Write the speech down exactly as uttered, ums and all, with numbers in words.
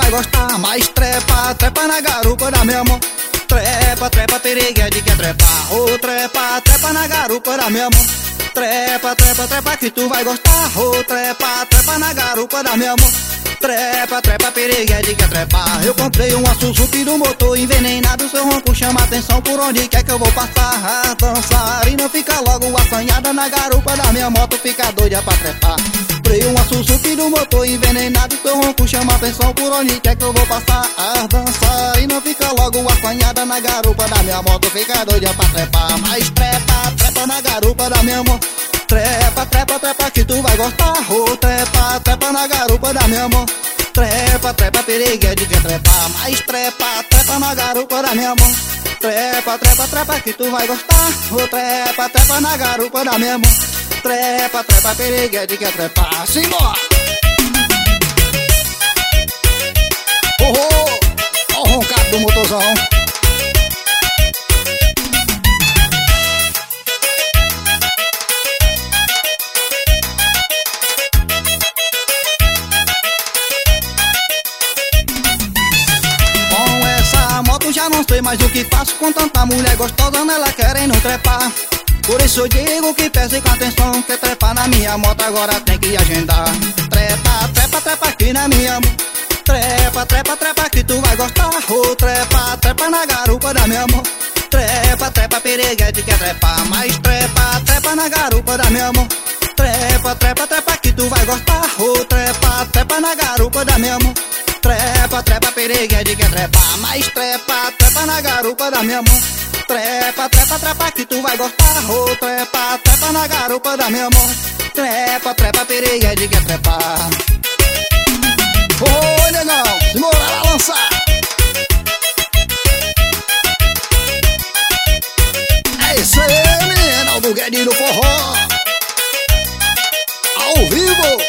vai gostar. Mas trepa, trepa na garupa da minha mão. Trepa, trepa, periguete quer trepar. Ô, trepa, trepa na garupa da minha mão. Trepa, trepa, trepa que tu vai gostar. Ô, trepa, trepa na garupa da minha mão. Trepa, trepa, periguete quer trepar. Eu comprei uma Suzuki do motor envenenado. Seu ronco chama atenção por onde quer que eu vou passar. A dançarina fica logo assanhada na garupa da minha moto, fica doida pra trepar. Comprei uma Suzuki do motor envenenado. Seu ronco chama atenção por onde quer que eu vou passar. A dançarina fica logo assanhada na garupa da minha moto, fica doida pra trepar. Mas trepa, trepa na garupa da minha moto. Trepa, trepa, trepa que tu vai gostar. Oh, trepa, trepa na garupa da minha mão. Trepa, trepa, periguete quer trepar. Mas trepa, trepa na garupa da minha mão. Trepa, trepa, trepa que tu vai gostar. Oh, trepa, trepa na garupa da minha mão. Trepa, trepa, periguete quer trepar. Simbora! Oh, oh, ó o roncado do motorzão. Já não sei mais o que faço com tanta mulher gostosa nela querendo trepar. Por isso eu digo que preste com atenção, que trepar na minha moto agora tem que agendar. Trepa, trepa, trepa aqui na minha mão. Trepa, trepa, trepa que tu vai gostar. Oh, trepa, trepa na garupa da minha mão. Trepa, trepa, periguete quer trepar. Mas trepa, trepa na garupa da minha mão. Trepa, trepa, trepa que tu vai gostar. Oh, trepa, trepa na garupa da minha mão. Trepa, trepa, periguete quer trepar. Mas trepa, trepa na garupa da minha mão. Trepa, trepa, trepa que tu vai gostar. Oh, trepa, trepa na garupa da minha mão. Trepa, trepa, periguete quer trepar. Oi, negão, simbora lá lançar. É isso aí, menino, do Guedinho do Forró. Ao vivo.